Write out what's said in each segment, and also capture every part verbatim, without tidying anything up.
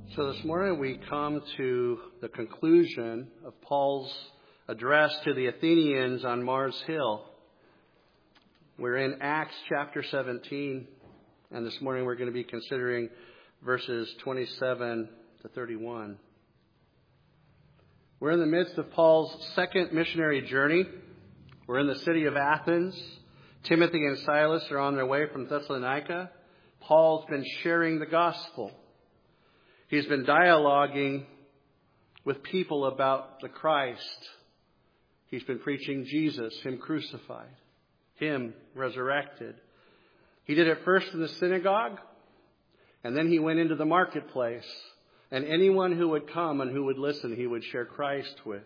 So this morning we come to the conclusion of Paul's address to the Athenians on Mars Hill. We're in Acts chapter seventeen, and this morning we're going to be considering verses twenty-seven to thirty-one. We're in the midst of Paul's second missionary journey. We're in the city of Athens. Timothy and Silas are on their way from Thessalonica. Paul's been sharing the gospel. He's been dialoguing with people about the Christ. He's been preaching Jesus, Him crucified, Him resurrected. He did it first in the synagogue, and then he went into the marketplace. And anyone who would come and who would listen, he would share Christ with.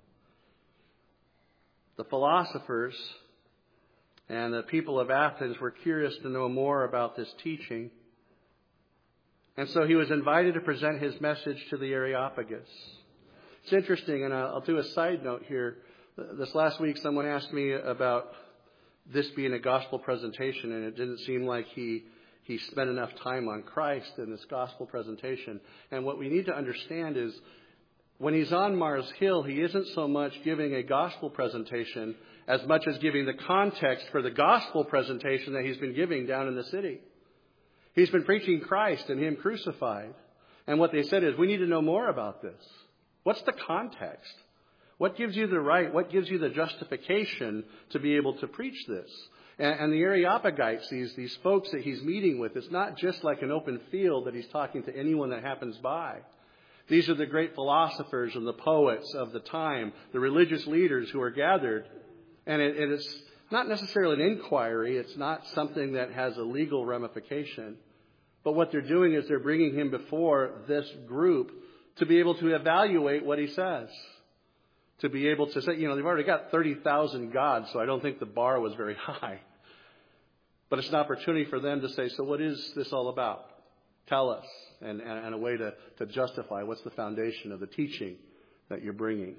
The philosophers and the people of Athens were curious to know more about this teaching. And so he was invited to present his message to the Areopagus. It's interesting, and I'll do a side note here. This last week, someone asked me about this being a gospel presentation, and it didn't seem like he, he spent enough time on Christ in this gospel presentation. And what we need to understand is when he's on Mars Hill, he isn't so much giving a gospel presentation as much as giving the context for the gospel presentation that he's been giving down in the city. He's been preaching Christ and Him crucified. And what they said is, we need to know more about this. What's the context? What gives you the right? What gives you the justification to be able to preach this? And, and the Areopagites, these, these folks that he's meeting with, it's not just like an open field that he's talking to anyone that happens by. These are the great philosophers and the poets of the time, the religious leaders who are gathered. And it, it is not necessarily an inquiry. It's not something that has a legal ramification. But what they're doing is they're bringing him before this group to be able to evaluate what he says. To be able to say, you know, they've already got thirty thousand gods, so I don't think the bar was very high. But it's an opportunity for them to say, so what is this all about? Tell us. And, and, and a way to, to justify what's the foundation of the teaching that you're bringing.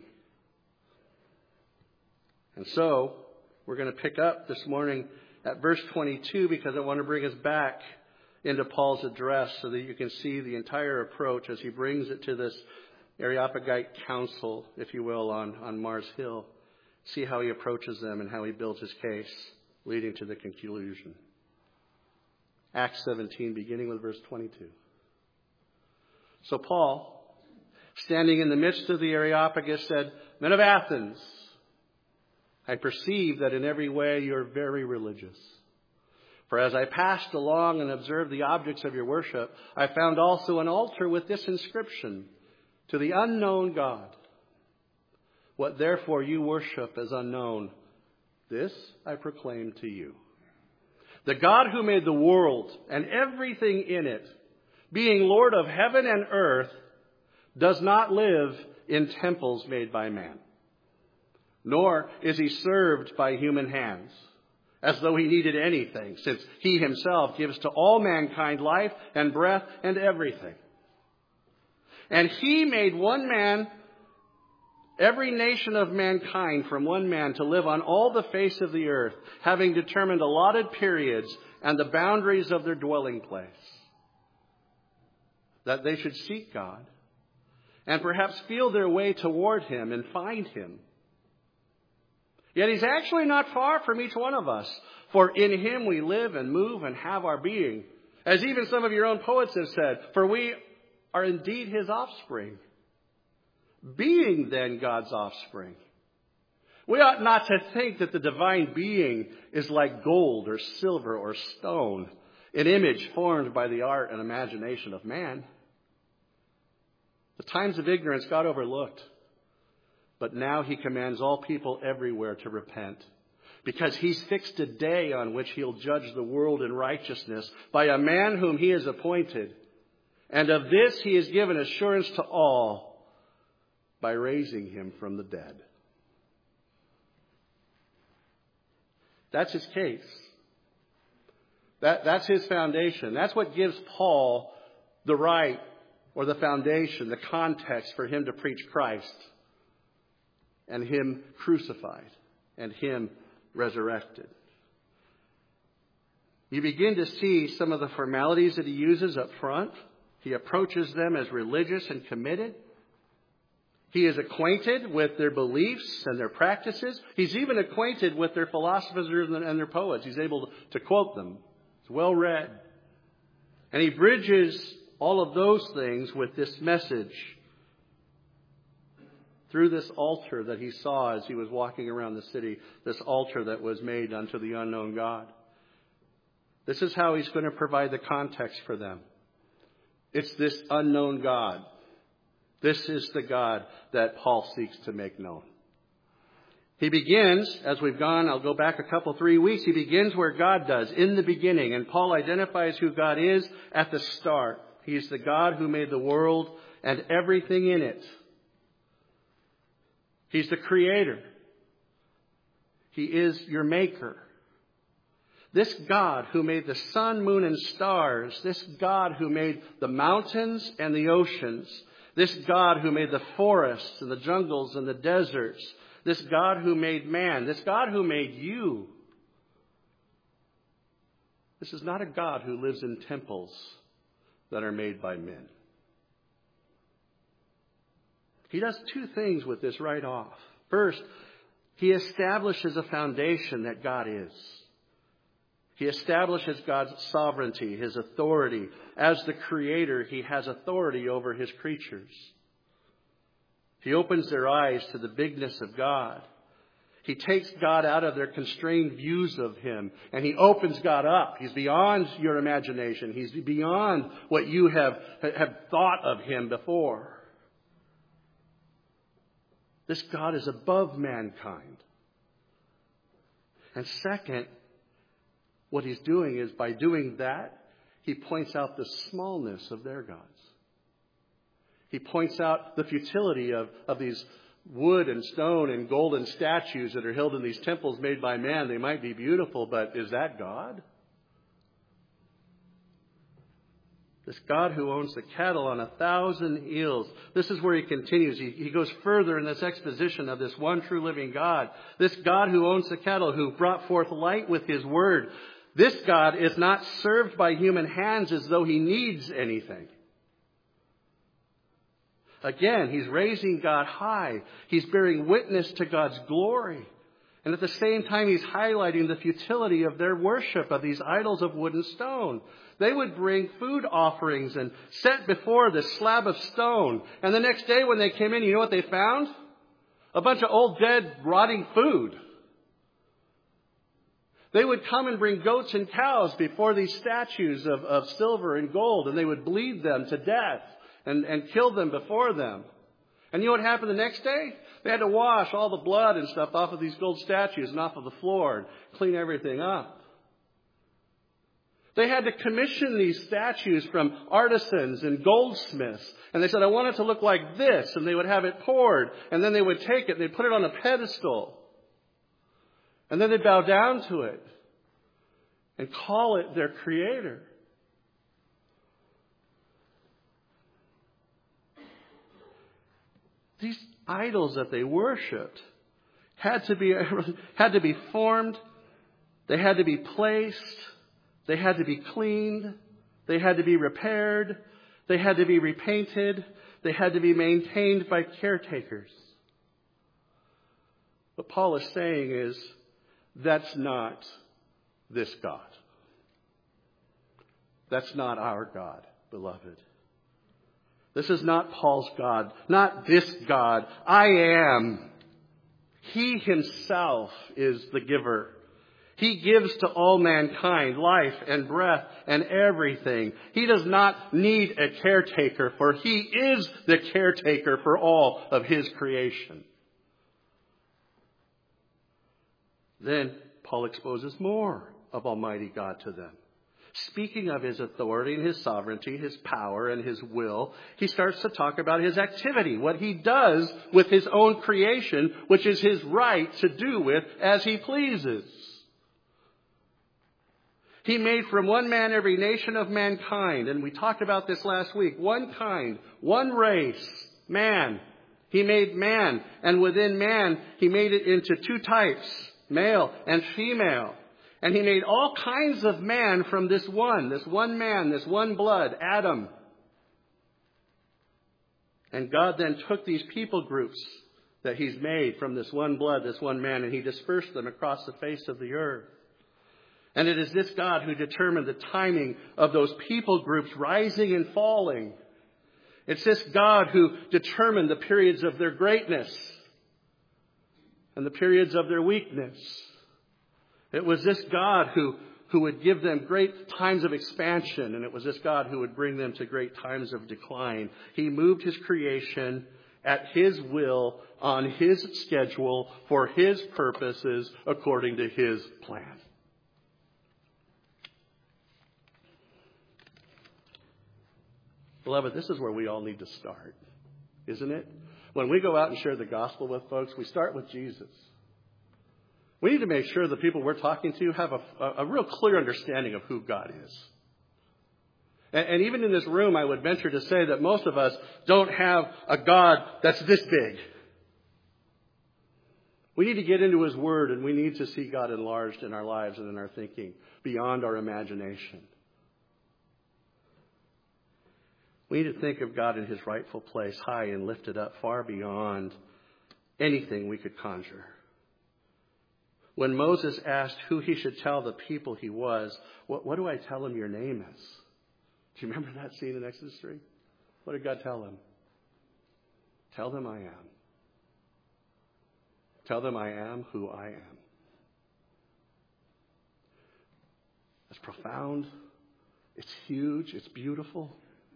And so we're going to pick up this morning at verse twenty-two because I want to bring us back into Paul's address so that you can see the entire approach as he brings it to this Areopagite council, if you will, on, on Mars Hill. See how he approaches them and how he builds his case, leading to the conclusion. Acts seventeen, beginning with verse twenty-two. So Paul, standing in the midst of the Areopagus, said, "Men of Athens, I perceive that in every way you're very religious. For as I passed along and observed the objects of your worship, I found also an altar with this inscription, to the unknown God. What therefore you worship as unknown, this I proclaim to you. The God who made the world and everything in it, being Lord of heaven and earth, does not live in temples made by man. Nor is he served by human hands, as though he needed anything, since he himself gives to all mankind life and breath and everything. And he made one man, every nation of mankind from one man, to live on all the face of the earth, having determined allotted periods and the boundaries of their dwelling place, that they should seek God and perhaps feel their way toward Him and find Him. Yet He's actually not far from each one of us, for in Him we live and move and have our being. As even some of your own poets have said, for we are indeed His offspring. Being then God's offspring, we ought not to think that the divine being is like gold or silver or stone, an image formed by the art and imagination of man. The times of ignorance God overlooked. But now He commands all people everywhere to repent, because He's fixed a day on which He'll judge the world in righteousness by a man whom He has appointed. And of this He has given assurance to all by raising Him from the dead. That's His case. That, that's His foundation. That's what gives Paul the right or the foundation, the context for him to preach Christ. And Him crucified, and Him resurrected. You begin to see some of the formalities that he uses up front. He approaches them as religious and committed. He is acquainted with their beliefs and their practices. He's even acquainted with their philosophers and their poets. He's able to quote them. It's well read. And he bridges all of those things with this message through this altar that he saw as he was walking around the city, this altar that was made unto the unknown God. This is how he's going to provide the context for them. It's this unknown God. This is the God that Paul seeks to make known. He begins, as we've gone, I'll go back a couple, three weeks, he begins where God does, in the beginning. And Paul identifies who God is at the start. He's the God who made the world and everything in it. He's the creator. He is your maker. This God who made the sun, moon, and stars, this God who made the mountains and the oceans, this God who made the forests and the jungles and the deserts, this God who made man, this God who made you. This is not a God who lives in temples that are made by men. He does two things with this right off. First, he establishes a foundation that God is. He establishes God's sovereignty, his authority. As the creator, he has authority over his creatures. He opens their eyes to the bigness of God. He takes God out of their constrained views of him, and he opens God up. He's beyond your imagination. He's beyond what you have, have thought of him before. This God is above mankind. And second, what he's doing is, by doing that, he points out the smallness of their gods. He points out the futility of, of these wood and stone and golden statues that are held in these temples made by man. They might be beautiful, but is that God? This God who owns the cattle on a thousand hills. This is where he continues. He, he goes further in this exposition of this one true living God. This God who owns the cattle, who brought forth light with his word. This God is not served by human hands as though he needs anything. Again, he's raising God high. He's bearing witness to God's glory. And at the same time, he's highlighting the futility of their worship of these idols of wood and stone. They would bring food offerings and set before this slab of stone. And the next day when they came in, you know what they found? A bunch of old, dead, rotting food. They would come and bring goats and cows before these statues of, of silver and gold, and they would bleed them to death and, and kill them before them. And you know what happened the next day? They had to wash all the blood and stuff off of these gold statues and off of the floor and clean everything up. They had to commission these statues from artisans and goldsmiths. And they said, I want it to look like this. And they would have it poured. And then they would take it and they'd put it on a pedestal. And then they'd bow down to it and call it their creator. These idols that they worshipped had to be, had to be formed. They had to be placed. They had to be cleaned. They had to be repaired. They had to be repainted. They had to be maintained by caretakers. What Paul is saying is, that's not this God. That's not our God, beloved. This is not Paul's God, not this God. I am. He himself is the giver. He gives to all mankind life and breath and everything. He does not need a caretaker, for he is the caretaker for all of his creation. Then Paul exposes more of Almighty God to them. Speaking of his authority and his sovereignty, his power and his will, he starts to talk about his activity, what he does with his own creation, which is his right to do with as he pleases. He made from one man every nation of mankind, and we talked about this last week. One kind, one race, man. He made man, and within man, he made it into two types, male and female. And he made all kinds of man from this one, this one man, this one blood, Adam. And God then took these people groups that he's made from this one blood, this one man, and he dispersed them across the face of the earth. And it is this God who determined the timing of those people groups rising and falling. It's this God who determined the periods of their greatness and the periods of their weakness. It was this God who, who would give them great times of expansion, and it was this God who would bring them to great times of decline. He moved his creation at his will, on his schedule, for his purposes, according to his plan. Beloved, this is where we all need to start, isn't it? When we go out and share the gospel with folks, we start with Jesus. We need to make sure the people we're talking to have a, a, a real clear understanding of who God is. And, and even in this room, I would venture to say that most of us don't have a God that's this big. We need to get into his word, and we need to see God enlarged in our lives and in our thinking beyond our imagination. We need to think of God in his rightful place, high and lifted up, far beyond anything we could conjure. When Moses asked who he should tell the people he was, what, what do I tell him your name is? Do you remember that scene in Exodus three? What did God tell him? Tell them I am. Tell them I am who I am. It's profound. It's huge. It's beautiful.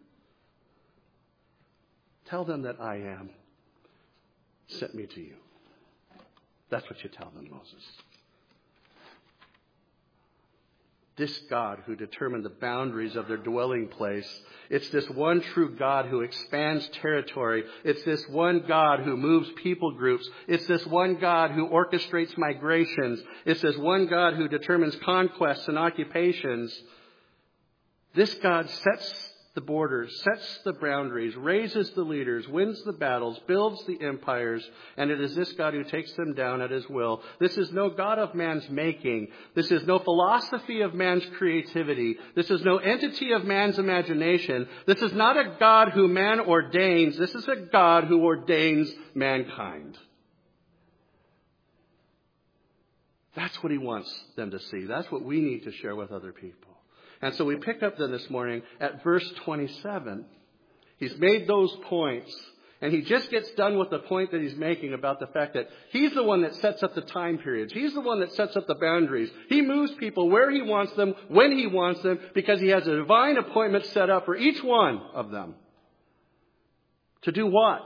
Tell them that I am sent me to you. That's what you tell them, Moses. This God who determined the boundaries of their dwelling place. It's this one true God who expands territory. It's this one God who moves people groups. It's this one God who orchestrates migrations. It's this one God who determines conquests and occupations. This God sets the borders, sets the boundaries, raises the leaders, wins the battles, builds the empires, and it is this God who takes them down at his will. This is no God of man's making. This is no philosophy of man's creativity. This is no entity of man's imagination. This is not a God who man ordains. This is a God who ordains mankind. That's what he wants them to see. That's what we need to share with other people. And so we pick up then this morning at verse twenty-seven. He's made those points, and he just gets done with the point that he's making about the fact that he's the one that sets up the time periods. He's the one that sets up the boundaries. He moves people where he wants them, when he wants them, because he has a divine appointment set up for each one of them. To do what?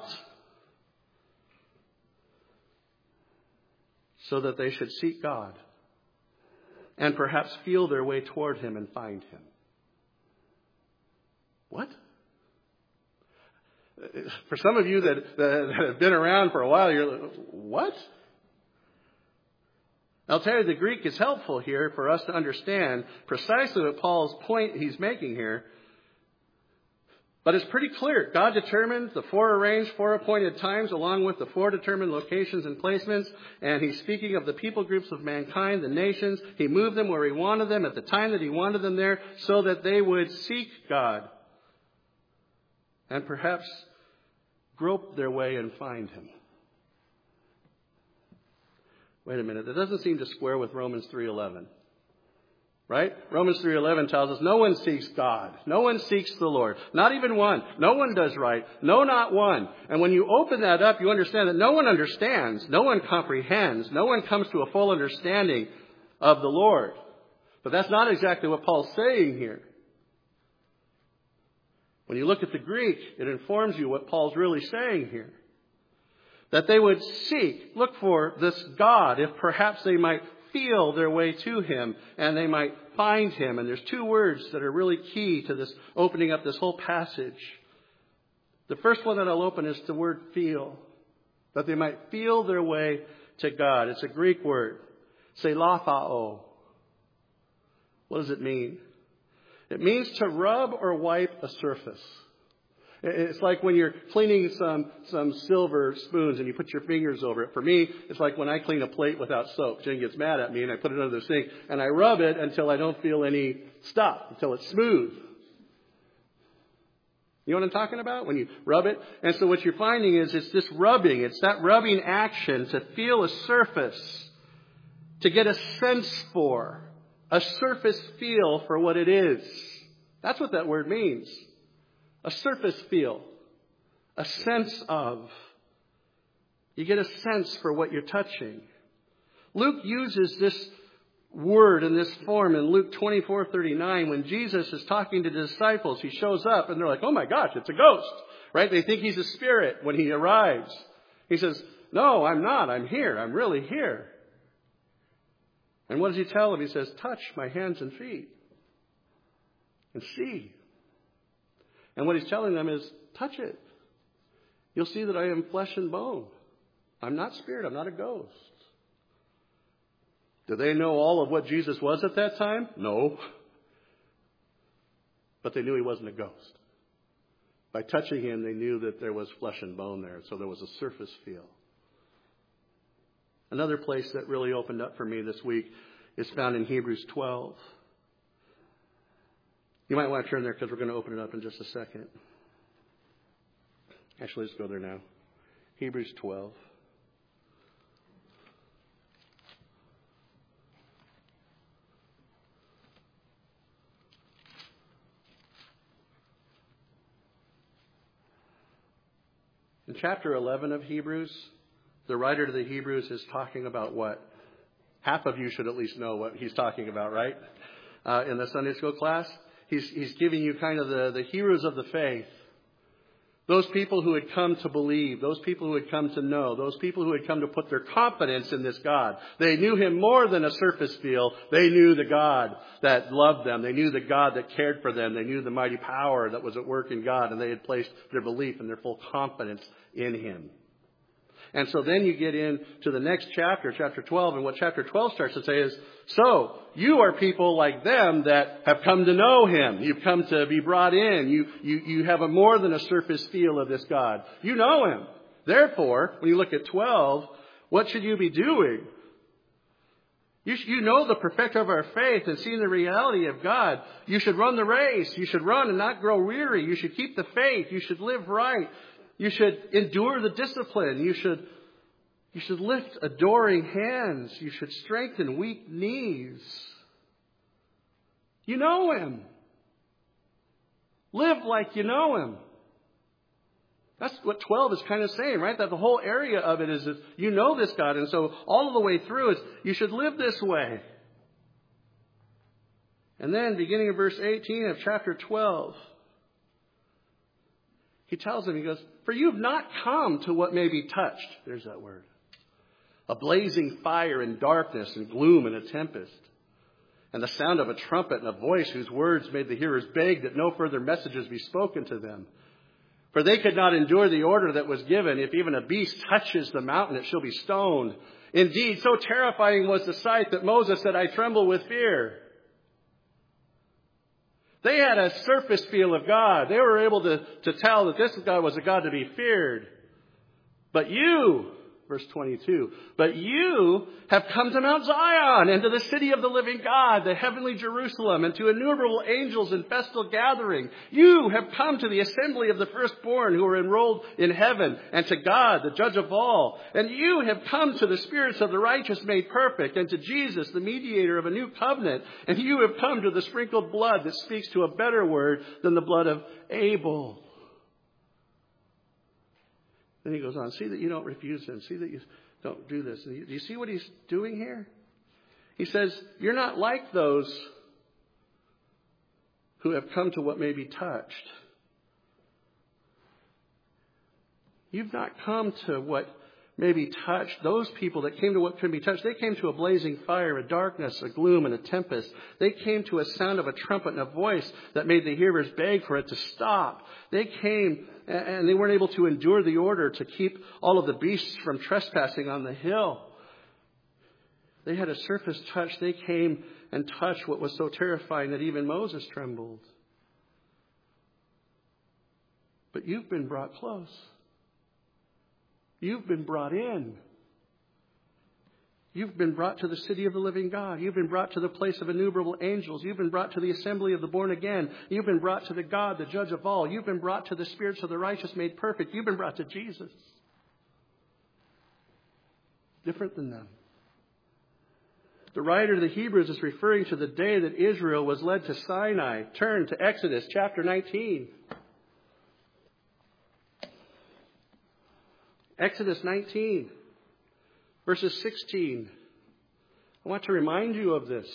So that they should seek God. And perhaps feel their way toward him and find him. What? For some of you that, that have been around for a while, you're like, what? I'll tell you, the Greek is helpful here for us to understand precisely what Paul's point he's making here. But it's pretty clear. God determined the four-arranged, four-appointed times along with the four-determined locations and placements. And he's speaking of the people groups of mankind, the nations. He moved them where he wanted them at the time that he wanted them there so that they would seek God. And perhaps grope their way and find him. Wait a minute. That doesn't seem to square with Romans three eleven. Right? Romans three eleven tells us no one seeks God. No one seeks the Lord. Not even one. No one does right. No, not one. And when you open that up, you understand that no one understands. No one comprehends. No one comes to a full understanding of the Lord. But that's not exactly what Paul's saying here. When you look at the Greek, it informs you what Paul's really saying here. That they would seek, look for this God, if perhaps they might feel their way to him and they might find him. And there's two words that are really key to this opening up this whole passage. The first one that I'll open is the word feel. That they might feel their way to God. It's a Greek word. Selaphao. What does it mean? It means to rub or wipe a surface. It's like when you're cleaning some some silver spoons and you put your fingers over it. For me, it's like when I clean a plate without soap. Jen gets mad at me and I put it under the sink and I rub it until I don't feel any stuff, until it's smooth. You You know what I'm talking about? When you rub it. And so what you're finding is it's this rubbing. It's that rubbing action to feel a surface, to get a sense for, a surface feel for what it is. That's what that word means. A surface feel, a sense of. You get a sense for what you're touching. Luke uses this word in this form in Luke twenty-four thirty-nine. When Jesus is talking to the disciples, he shows up and they're like, oh my gosh, it's a ghost, right? They think he's a spirit when he arrives. He says, no, I'm not. I'm here. I'm really here. And what does he tell them? He says, touch my hands and feet and see. And what he's telling them is, touch it. You'll see that I am flesh and bone. I'm not spirit. I'm not a ghost. Did they know all of what Jesus was at that time? No. But they knew he wasn't a ghost. By touching him, they knew that there was flesh and bone there. So there was a surface feel. Another place that really opened up for me this week is found in Hebrews twelve. You might want to turn there because we're going to open it up in just a second. Actually, let's go there now. Hebrews twelve. In chapter eleven of Hebrews, the writer to the Hebrews is talking about what? Half of you should at least know what he's talking about, right? Uh, in the Sunday school class. He's, he's giving you kind of the, the heroes of the faith. Those people who had come to believe. Those people who had come to know. Those people who had come to put their confidence in this God. They knew him more than a surface feel. They knew the God that loved them. They knew the God that cared for them. They knew the mighty power that was at work in God. And they had placed their belief and their full confidence in him. And so then you get into the next chapter, chapter twelve, and what chapter twelve starts to say is, so you are people like them that have come to know him. You've come to be brought in. You, you, you have a more than a surface feel of this God. You know him. Therefore, when you look at twelve, what should you be doing? You, you know the perfecter of our faith and seeing the reality of God. You should run the race. You should run and not grow weary. You should keep the faith. You should live right. You should endure the discipline. You should, you should lift adoring hands. You should strengthen weak knees. You know him. Live like you know him. That's what twelve is kind of saying, right? That the whole area of it is, is you know this God. And so all of the way through is you should live this way. And then beginning of verse eighteen of chapter twelve, he tells them, he goes, for you have not come to what may be touched. There's that word. A blazing fire and darkness and gloom and a tempest. And the sound of a trumpet and a voice whose words made the hearers beg that no further messages be spoken to them. For they could not endure the order that was given. If even a beast touches the mountain, it shall be stoned. Indeed, so terrifying was the sight that Moses said, I tremble with fear. They had a surface feel of God. They were able to, to tell that this God was a God to be feared. But you, verse twenty-two, but you have come to Mount Zion and to the city of the living God, the heavenly Jerusalem, and to innumerable angels in festal gathering. You have come to the assembly of the firstborn who are enrolled in heaven, and to God, the judge of all. And you have come to the spirits of the righteous made perfect, and to Jesus, the mediator of a new covenant. And you have come to the sprinkled blood that speaks to a better word than the blood of Abel. Then he goes on, see that you don't refuse him. See that you don't do this. Do you see what he's doing here? He says, you're not like those who have come to what may be touched. You've not come to what may be touched. Those people that came to what can be touched, they came to a blazing fire, a darkness, a gloom, and a tempest. They came to a sound of a trumpet and a voice that made the hearers beg for it to stop. They came and they weren't able to endure the order to keep all of the beasts from trespassing on the hill. They had a surface touch. They came and touched what was so terrifying that even Moses trembled. But you've been brought close. You've been brought in. You've been brought to the city of the living God. You've been brought to the place of innumerable angels. You've been brought to the assembly of the born again. You've been brought to the God, the judge of all. You've been brought to the spirits of the righteous made perfect. You've been brought to Jesus. Different than them. The writer of the Hebrews is referring to the day that Israel was led to Sinai. Turn to Exodus chapter nineteen. Exodus nineteen, verses sixteen. I want to remind you of this.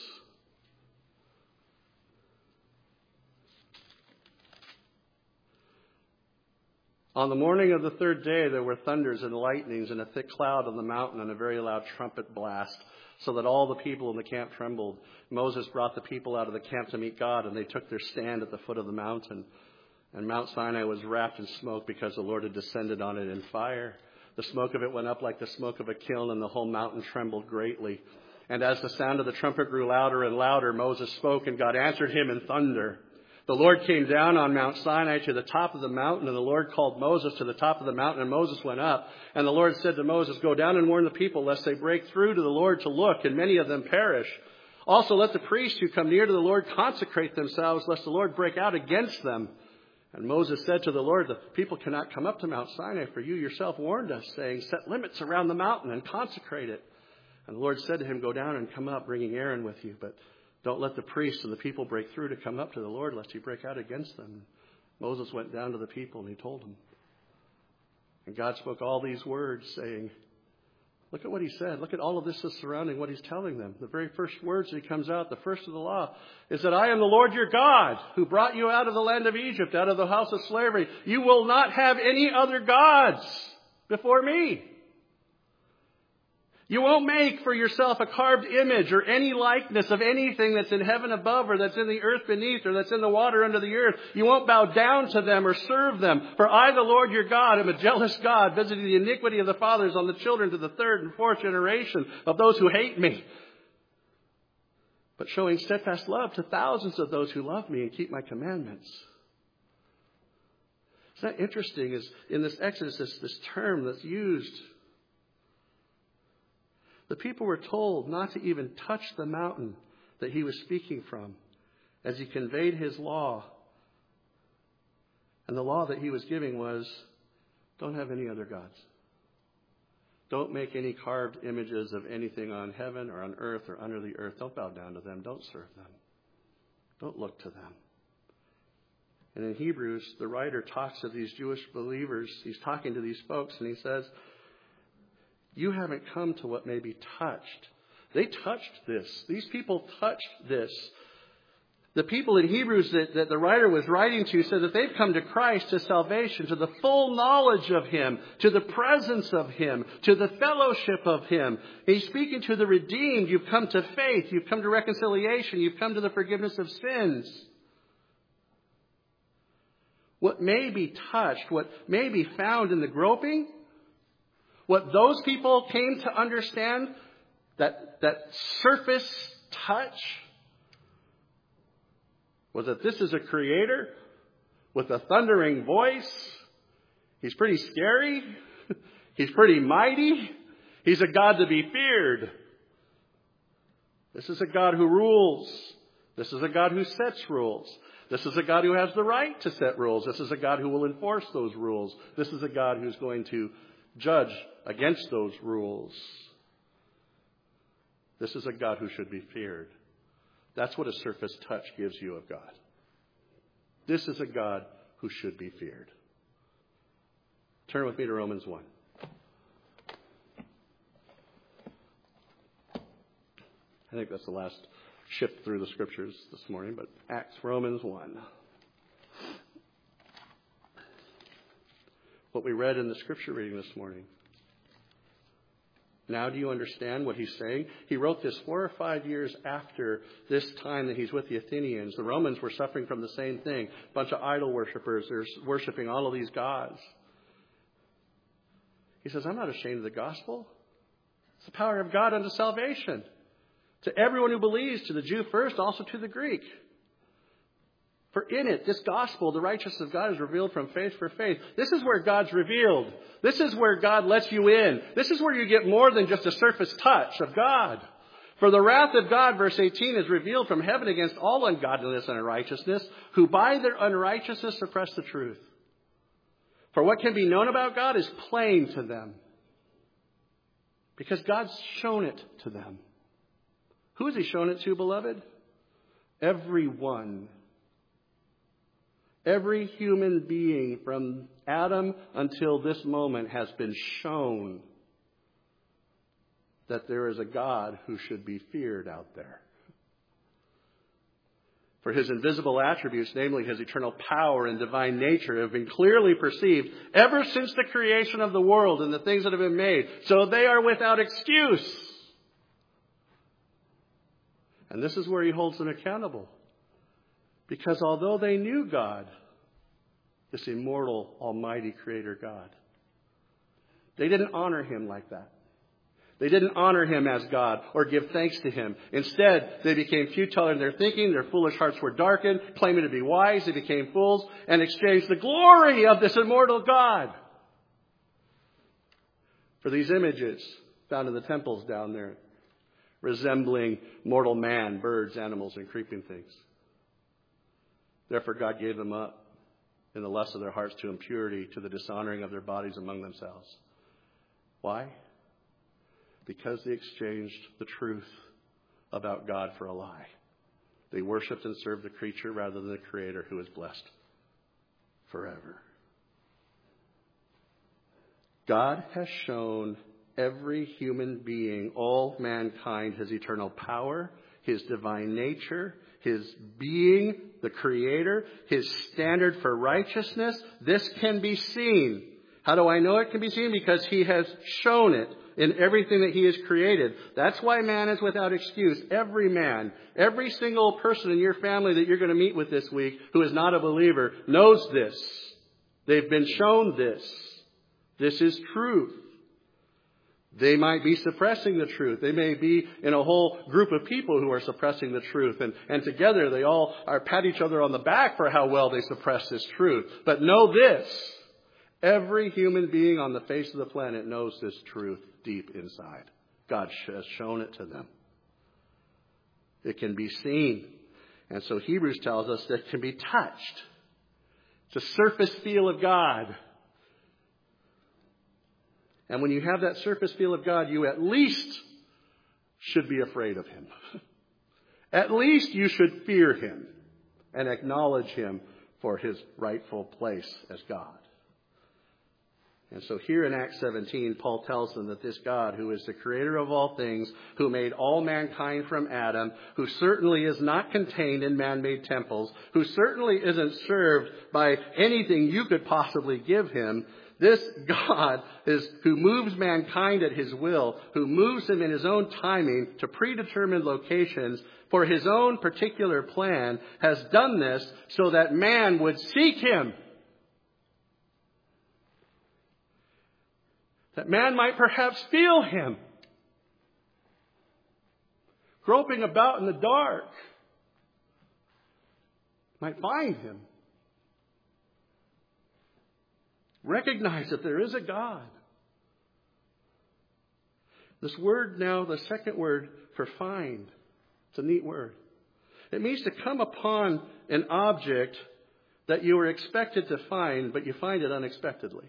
On the morning of the third day, there were thunders and lightnings and a thick cloud on the mountain and a very loud trumpet blast, so that all the people in the camp trembled. Moses brought the people out of the camp to meet God, and they took their stand at the foot of the mountain. And Mount Sinai was wrapped in smoke because the Lord had descended on it in fire. The smoke of it went up like the smoke of a kiln, and the whole mountain trembled greatly. And as the sound of the trumpet grew louder and louder, Moses spoke, and God answered him in thunder. The Lord came down on Mount Sinai to the top of the mountain, and the Lord called Moses to the top of the mountain, and Moses went up. And the Lord said to Moses, "Go down and warn the people, lest they break through to the Lord to look, and many of them perish. Also let the priests who come near to the Lord consecrate themselves, lest the Lord break out against them." And Moses said to the Lord, "The people cannot come up to Mount Sinai, for you yourself warned us, saying, 'Set limits around the mountain and consecrate it.' And the Lord said to him, 'Go down and come up, bringing Aaron with you. But don't let the priests and the people break through to come up to the Lord, lest he break out against them.' And Moses went down to the people, and he told them. And God spoke all these words, saying," look at what he said. Look at all of this is surrounding what he's telling them. The very first words that he comes out, the first of the law, is that I am the Lord your God, who brought you out of the land of Egypt, out of the house of slavery. You will not have any other gods before me. You won't make for yourself a carved image or any likeness of anything that's in heaven above or that's in the earth beneath or that's in the water under the earth. You won't bow down to them or serve them. For I, the Lord your God, am a jealous God, visiting the iniquity of the fathers on the children to the third and fourth generation of those who hate me, but showing steadfast love to thousands of those who love me and keep my commandments." Isn't that interesting? Is in this Exodus, this, this term that's used. The people were told not to even touch the mountain that he was speaking from as he conveyed his law. And the law that he was giving was, don't have any other gods. Don't make any carved images of anything on heaven or on earth or under the earth. Don't bow down to them. Don't serve them. Don't look to them. And in Hebrews, the writer talks to these Jewish believers. He's talking to these folks, and he says, you haven't come to what may be touched. They touched this. These people touched this. The people in Hebrews that, that the writer was writing to said that they've come to Christ, to salvation, to the full knowledge of Him, to the presence of Him, to the fellowship of Him. He's speaking to the redeemed. You've come to faith. You've come to reconciliation. You've come to the forgiveness of sins. What may be touched, what may be found in the groping, what those people came to understand, that, that surface touch, was that this is a creator with a thundering voice. He's pretty scary. He's pretty mighty. He's a God to be feared. This is a God who rules. This is a God who sets rules. This is a God who has the right to set rules. This is a God who will enforce those rules. This is a God who's going to judge against those rules. This is a God who should be feared. That's what a surface touch gives you of God. This is a God who should be feared. Turn with me to Romans one. I think that's the last shift through the scriptures this morning, but Acts, Romans one. What we read in the scripture reading this morning. Now do you understand what he's saying? He wrote this four or five years after this time that he's with the Athenians. The Romans were suffering from the same thing. A bunch of idol worshippers. They're worshiping all of these gods. He says, I'm not ashamed of the gospel. It's the power of God unto salvation. To everyone who believes, to the Jew first, also to the Greek. For in it, this gospel, the righteousness of God is revealed from faith for faith. This is where God's revealed. This is where God lets you in. This is where you get more than just a surface touch of God. For the wrath of God, verse eighteen, is revealed from heaven against all ungodliness and unrighteousness, who by their unrighteousness suppress the truth. For what can be known about God is plain to them, because God's shown it to them. Who has He shown it to, beloved? Everyone. Every human being from Adam until this moment has been shown that there is a God who should be feared out there. For His invisible attributes, namely His eternal power and divine nature, have been clearly perceived ever since the creation of the world and the things that have been made. So they are without excuse. And this is where He holds them accountable. Because although they knew God, this immortal, almighty Creator God, they didn't honor Him like that. They didn't honor Him as God or give thanks to Him. Instead, they became futile in their thinking. Their foolish hearts were darkened. Claiming to be wise, they became fools and exchanged the glory of this immortal God for these images found in the temples down there, resembling mortal man, birds, animals, and creeping things. Therefore, God gave them up in the lust of their hearts to impurity, to the dishonoring of their bodies among themselves. Why? Because they exchanged the truth about God for a lie. They worshipped and served the creature rather than the Creator, who is blessed forever. God has shown every human being, all mankind, His eternal power, His divine nature, His being, the Creator, His standard for righteousness. This can be seen. How do I know it can be seen? Because He has shown it in everything that He has created. That's why man is without excuse. Every man, every single person in your family that you're going to meet with this week who is not a believer knows this. They've been shown this. This is truth. They might be suppressing the truth. They may be in a whole group of people who are suppressing the truth. And, and together they all are pat each other on the back for how well they suppress this truth. But know this. Every human being on the face of the planet knows this truth deep inside. God has shown it to them. It can be seen. And so Hebrews tells us that it can be touched. It's a surface feel of God. And when you have that surface feel of God, you at least should be afraid of Him. At least you should fear Him and acknowledge Him for His rightful place as God. And so here in Acts seventeen, Paul tells them that this God, who is the Creator of all things, who made all mankind from Adam, who certainly is not contained in man-made temples, who certainly isn't served by anything you could possibly give Him, this God is who moves mankind at His will, who moves them in His own timing to predetermined locations for His own particular plan, has done this so that man would seek Him. That man might perhaps feel Him. Groping about in the dark. Might find Him. Recognize that there is a God. This word now, the second word for find, it's a neat word. It means to come upon an object that you were expected to find, but you find it unexpectedly.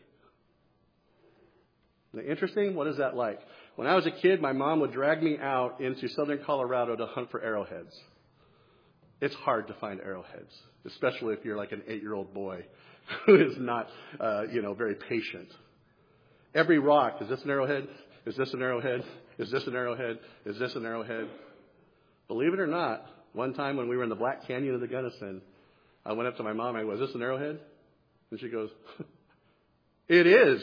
Isn't that interesting? What is that like? When I was a kid, my mom would drag me out into southern Colorado to hunt for arrowheads. It's hard to find arrowheads, especially if you're like an eight-year-old boy who is not, uh, you know, very patient. Every rock, is this an arrowhead? Is this an arrowhead? Is this an arrowhead? Is this an arrowhead? Believe it or not, one time when we were in the Black Canyon of the Gunnison, I went up to my mom and I go, is this an arrowhead? And she goes, it is.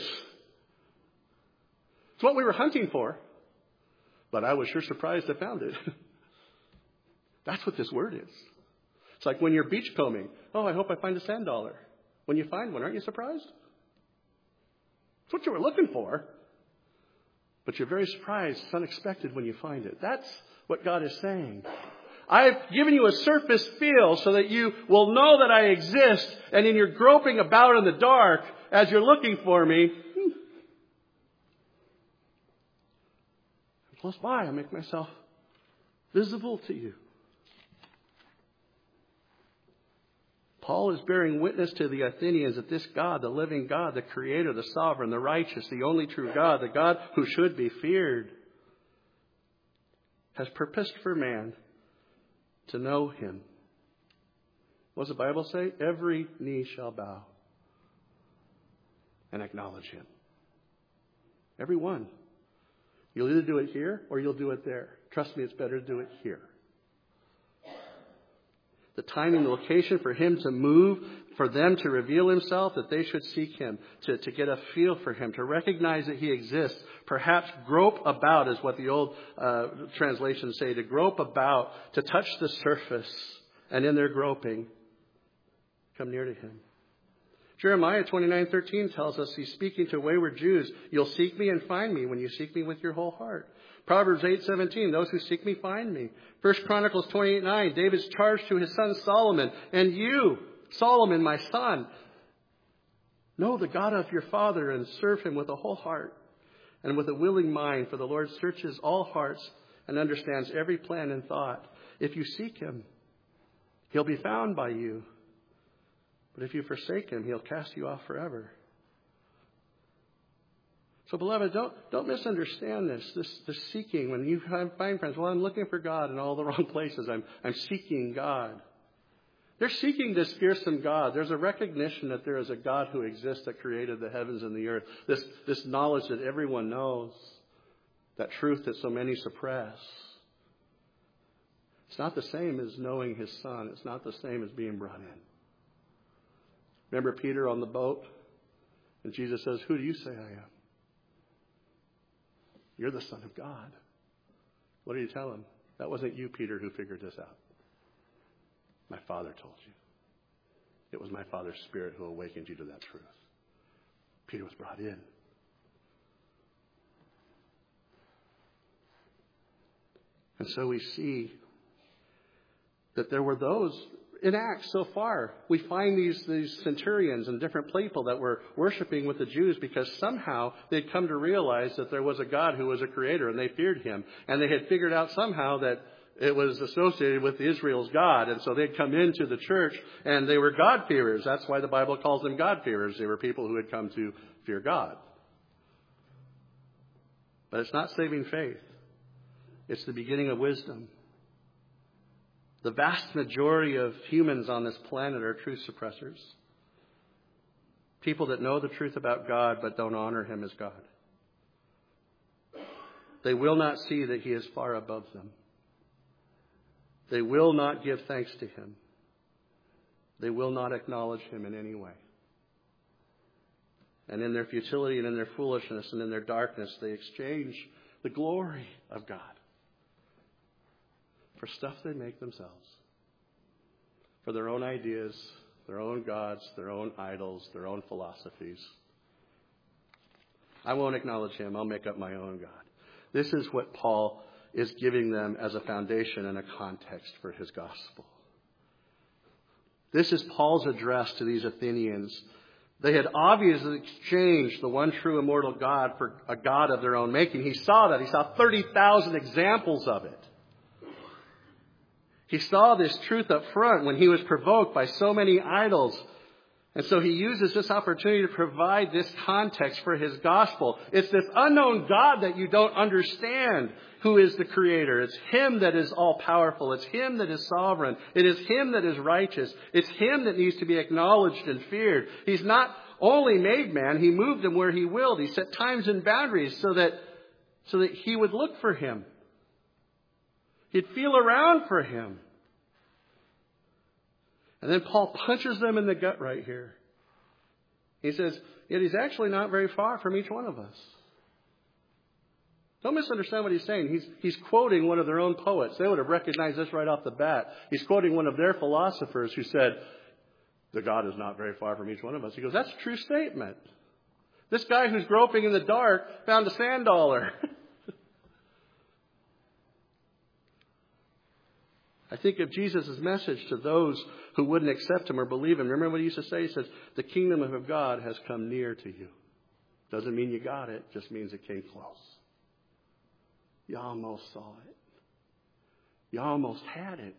It's what we were hunting for. But I was sure surprised I found it. That's what this word is. It's like when you're beachcombing. Oh, I hope I find a sand dollar. When you find one, aren't you surprised? It's what you were looking for. But you're very surprised. It's unexpected when you find it. That's what God is saying. I've given you a surface feel so that you will know that I exist. And in your groping about in the dark as you're looking for me, close by, I make myself visible to you. Paul is bearing witness to the Athenians that this God, the living God, the Creator, the Sovereign, the Righteous, the only true God, the God who should be feared, has purposed for man to know Him. What does the Bible say? Every knee shall bow and acknowledge Him. Every one. You'll either do it here or you'll do it there. Trust me, it's better to do it here. The time and the location for Him to move, for them to reveal Himself, that they should seek Him, to, to get a feel for Him, to recognize that He exists. Perhaps grope about is what the old uh, translations say, to grope about, to touch the surface, and in their groping, come near to Him. Jeremiah twenty-nine thirteen tells us, He's speaking to wayward Jews, you'll seek me and find me when you seek me with your whole heart. Proverbs eight seventeen, those who seek me find me. First Chronicles twenty-eight nine, David's charge to his son Solomon, and you, Solomon, my son, know the God of your father and serve Him with a whole heart and with a willing mind, for the Lord searches all hearts and understands every plan and thought. If you seek Him, He'll be found by you. But if you forsake Him, He'll cast you off forever. So, beloved, don't don't misunderstand this. This this seeking, when you find friends, well, I'm looking for God in all the wrong places. I'm I'm seeking God. They're seeking this fearsome God. There's a recognition that there is a God who exists that created the heavens and the earth. This this knowledge that everyone knows, that truth that so many suppress. It's not the same as knowing His Son. It's not the same as being brought in. Remember Peter on the boat? And Jesus says, who do you say I am? You're the Son of God. What did He tell him? That wasn't you, Peter, who figured this out. My Father told you. It was my Father's Spirit who awakened you to that truth. Peter was brought in. And so we see that there were those in Acts so far. We find these, these centurions and different people that were worshiping with the Jews because somehow they'd come to realize that there was a God who was a creator and they feared Him. And they had figured out somehow that it was associated with Israel's God. And so they'd come into the church and they were God-fearers. That's why the Bible calls them God-fearers. They were people who had come to fear God. But it's not saving faith. It's the beginning of wisdom. The vast majority of humans on this planet are truth suppressors. People that know the truth about God but don't honor Him as God. They will not see that He is far above them. They will not give thanks to Him. They will not acknowledge Him in any way. And in their futility and in their foolishness and in their darkness, they exchange the glory of God for stuff they make themselves, for their own ideas, their own gods, their own idols, their own philosophies. I won't acknowledge Him. I'll make up my own God. This is what Paul is giving them as a foundation and a context for his gospel. This is Paul's address to these Athenians. They had obviously exchanged the one true immortal God for a God of their own making. He saw that. He saw thirty thousand examples of it. He saw this truth up front when he was provoked by so many idols. And so he uses this opportunity to provide this context for his gospel. It's this unknown God that you don't understand who is the creator. It's Him that is all powerful. It's Him that is sovereign. It is Him that is righteous. It's Him that needs to be acknowledged and feared. He's not only made man, He moved him where He willed. He set times and boundaries so that, so that he would look for him. He'd feel around for him. And then Paul punches them in the gut right here. He says, yet He's actually not very far from each one of us. Don't misunderstand what he's saying. He's, he's quoting one of their own poets. They would have recognized this right off the bat. He's quoting one of their philosophers who said, the God is not very far from each one of us. He goes, that's a true statement. This guy who's groping in the dark found a sand dollar. I think of Jesus' message to those who wouldn't accept him or believe him. Remember what he used to say? He says, the kingdom of God has come near to you. Doesn't mean you got it, just means it came close. You almost saw it. You almost had it.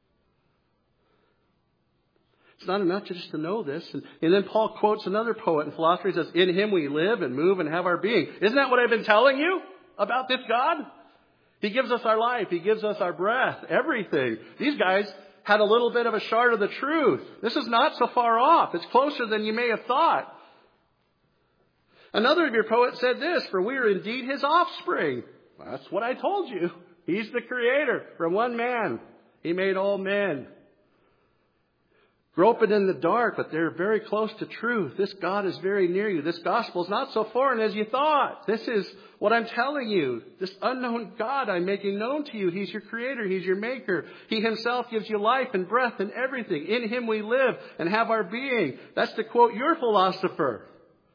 It's not enough just to know this. And, and then Paul quotes another poet and philosopher. He says, in him we live and move and have our being. Isn't that what I've been telling you about this God? He gives us our life. He gives us our breath, everything. These guys had a little bit of a shard of the truth. This is not so far off. It's closer than you may have thought. Another of your poets said this, for we are indeed his offspring. Well, that's what I told you. He's the creator. From one man, he made all men. Groping in the dark, but they're very close to truth. This God is very near you. This gospel is not so foreign as you thought. This is what I'm telling you. This unknown God I'm making known to you. He's your creator. He's your maker. He himself gives you life and breath and everything. In him we live and have our being. That's to quote your philosopher.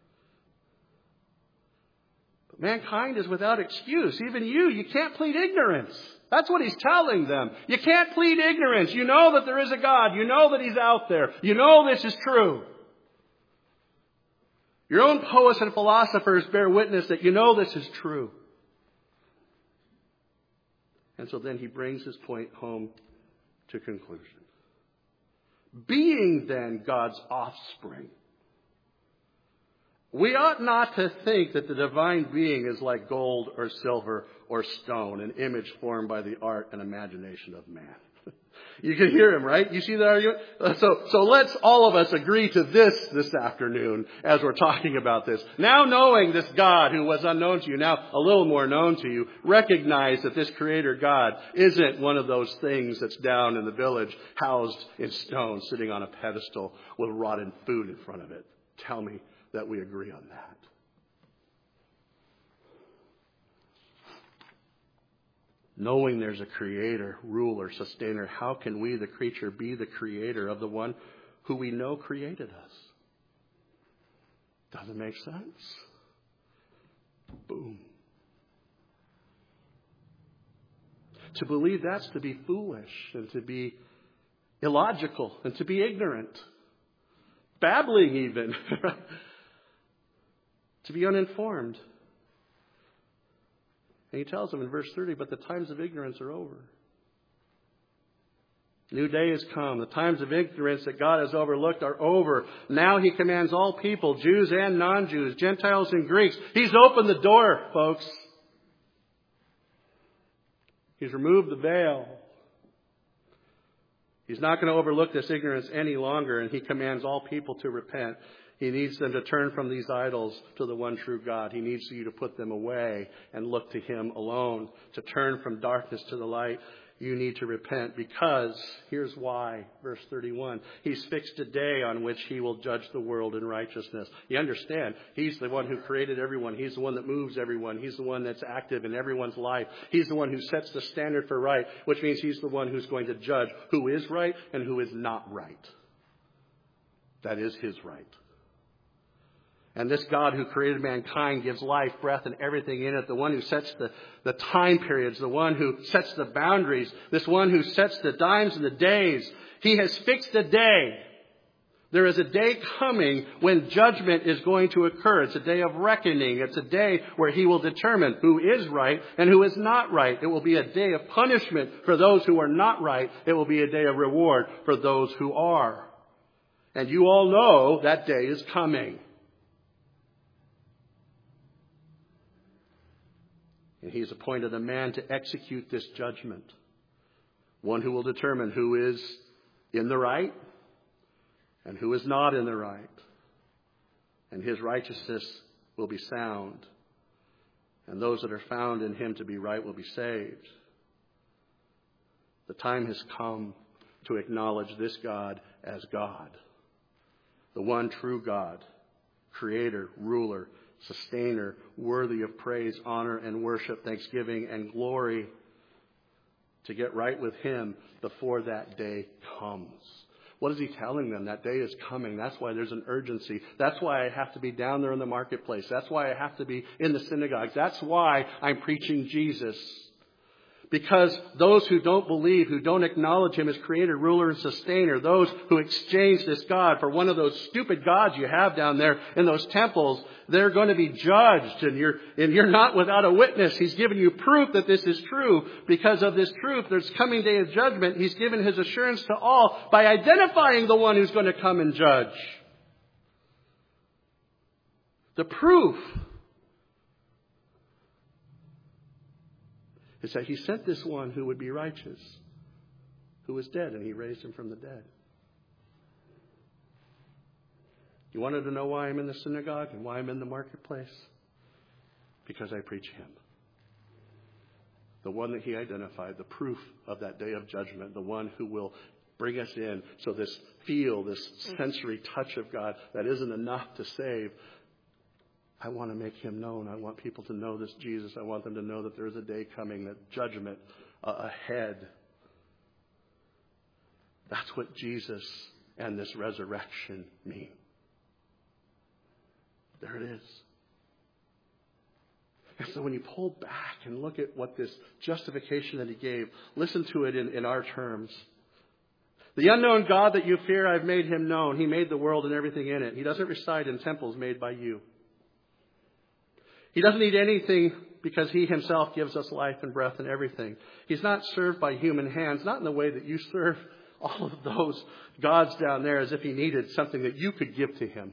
But mankind is without excuse. Even you, you can't plead ignorance. That's what he's telling them. You can't plead ignorance. You know that there is a God. You know that he's out there. You know this is true. Your own poets and philosophers bear witness that you know this is true. And so then he brings his point home to conclusion. Being then God's offspring, we ought not to think that the divine being is like gold or silver or stone, an image formed by the art and imagination of man. You can hear him, right? You see that argument? So, so let's all of us agree to this this afternoon as we're talking about this. Now knowing this God who was unknown to you, now a little more known to you, recognize that this Creator God isn't one of those things that's down in the village, housed in stone, sitting on a pedestal with rotten food in front of it. Tell me that we agree on that. Knowing there's a creator, ruler, sustainer, how can we, the creature, be the creator of the one who we know created us? Doesn't make sense. Boom. To believe that's to be foolish and to be illogical and to be ignorant. Babbling even. To be uninformed. And he tells them in verse thirty, but the times of ignorance are over. New day has come. The times of ignorance that God has overlooked are over. Now he commands all people, Jews and non-Jews, Gentiles and Greeks. He's opened the door, folks. He's removed the veil. He's not going to overlook this ignorance any longer, and he commands all people to repent. He needs them to turn from these idols to the one true God. He needs you to put them away and look to him alone. To turn from darkness to the light, you need to repent because, here's why, verse thirty-one, he's fixed a day on which he will judge the world in righteousness. You understand, he's the one who created everyone. He's the one that moves everyone. He's the one that's active in everyone's life. He's the one who sets the standard for right, which means he's the one who's going to judge who is right and who is not right. That is his right. And this God who created mankind gives life, breath, and everything in it. The one who sets the, the time periods. The one who sets the boundaries. This one who sets the dimes and the days. He has fixed a day. There is a day coming when judgment is going to occur. It's a day of reckoning. It's a day where he will determine who is right and who is not right. It will be a day of punishment for those who are not right. It will be a day of reward for those who are. And you all know that day is coming. And he's appointed a man to execute this judgment. One who will determine who is in the right and who is not in the right. And his righteousness will be sound. And those that are found in him to be right will be saved. The time has come to acknowledge this God as God. The one true God, creator, ruler, sustainer, worthy of praise, honor, and worship, thanksgiving, and glory, to get right with him before that day comes. What is he telling them? That day is coming. That's why there's an urgency. That's why I have to be down there in the marketplace. That's why I have to be in the synagogues. That's why I'm preaching Jesus. Because those who don't believe, who don't acknowledge Him as Creator, Ruler, and Sustainer, those who exchange this God for one of those stupid gods you have down there in those temples, they're going to be judged. And you're, and you're not without a witness. He's given you proof that this is true. Because of this truth, there's coming day of judgment. He's given His assurance to all by identifying the one who's going to come and judge. The proof is that He sent this one who would be righteous, who was dead, and He raised Him from the dead. You wanted to know why I'm in the synagogue and why I'm in the marketplace? Because I preach Him. The one that He identified, the proof of that day of judgment, the one who will bring us in. So this feel, this sensory touch of God that isn't enough to save. I want to make Him known. I want people to know this Jesus. I want them to know that there is a day coming, that judgment uh, ahead. That's what Jesus and this resurrection mean. There it is. And so when you pull back and look at what this justification that He gave, listen to it in, in our terms. The unknown God that you fear, I've made Him known. He made the world and everything in it. He doesn't reside in temples made by you. He doesn't need anything because He Himself gives us life and breath and everything. He's not served by human hands, not in the way that you serve all of those gods down there as if He needed something that you could give to Him.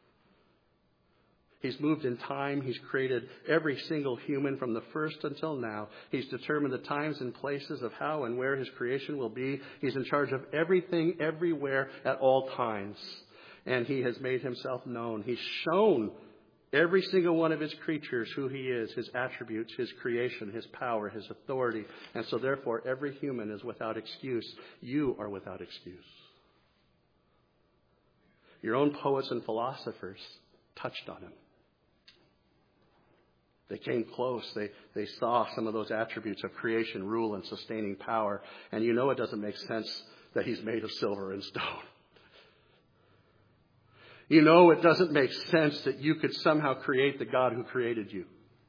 He's moved in time. He's created every single human from the first until now. He's determined the times and places of how and where His creation will be. He's in charge of everything, everywhere, at all times. And He has made Himself known. He's shown every single one of His creatures who He is, His attributes, His creation, His power, His authority. And so therefore every human is without excuse. You are without excuse. Your own poets and philosophers touched on Him. They came close. They, they saw some of those attributes of creation, rule, and sustaining power. And you know it doesn't make sense that He's made of silver and stone. You know it doesn't make sense that you could somehow create the God who created you.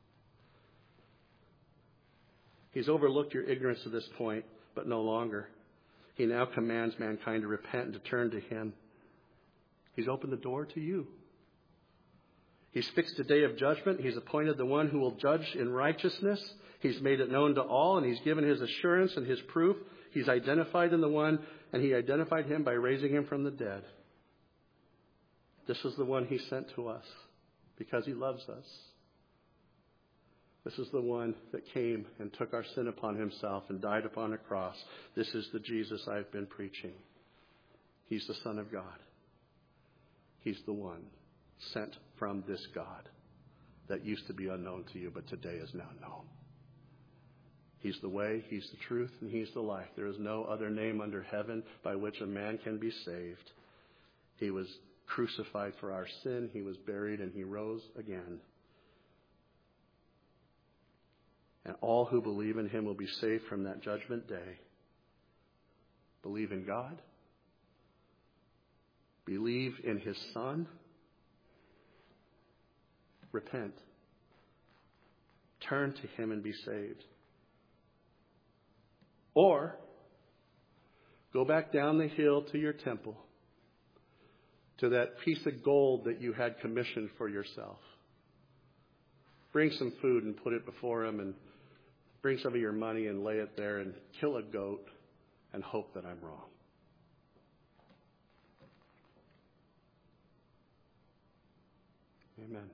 He's overlooked your ignorance to this point, but no longer. He now commands mankind to repent and to turn to Him. He's opened the door to you. He's fixed a day of judgment. He's appointed the one who will judge in righteousness. He's made it known to all, and He's given His assurance and His proof. He's identified in the one, and He identified Him by raising Him from the dead. This is the one He sent to us because He loves us. This is the one that came and took our sin upon Himself and died upon a cross. This is the Jesus I've been preaching. He's the Son of God. He's the one sent from this God that used to be unknown to you, but today is now known. He's the way, He's the truth, and He's the life. There is no other name under heaven by which a man can be saved. He was crucified for our sin. He was buried and He rose again. And all who believe in Him will be saved from that judgment day. Believe in God. Believe in His Son. Repent. Turn to Him and be saved. Or go back down the hill to your temple, to that piece of gold that you had commissioned for yourself. Bring some food and put it before Him, and bring some of your money and lay it there, and kill a goat and hope that I'm wrong. Amen.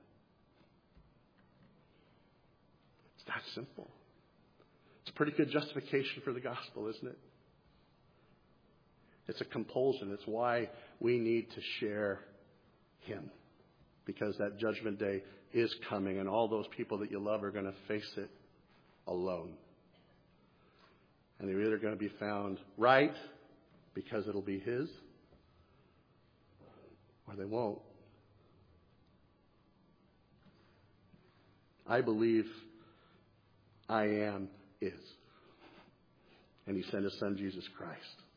It's that simple. It's a pretty good justification for the gospel, isn't it? It's a compulsion. It's why we need to share Him. Because that judgment day is coming, and all those people that you love are going to face it alone. And they're either going to be found right because it'll be His, or they won't. I believe I am is. And He sent His Son, Jesus Christ.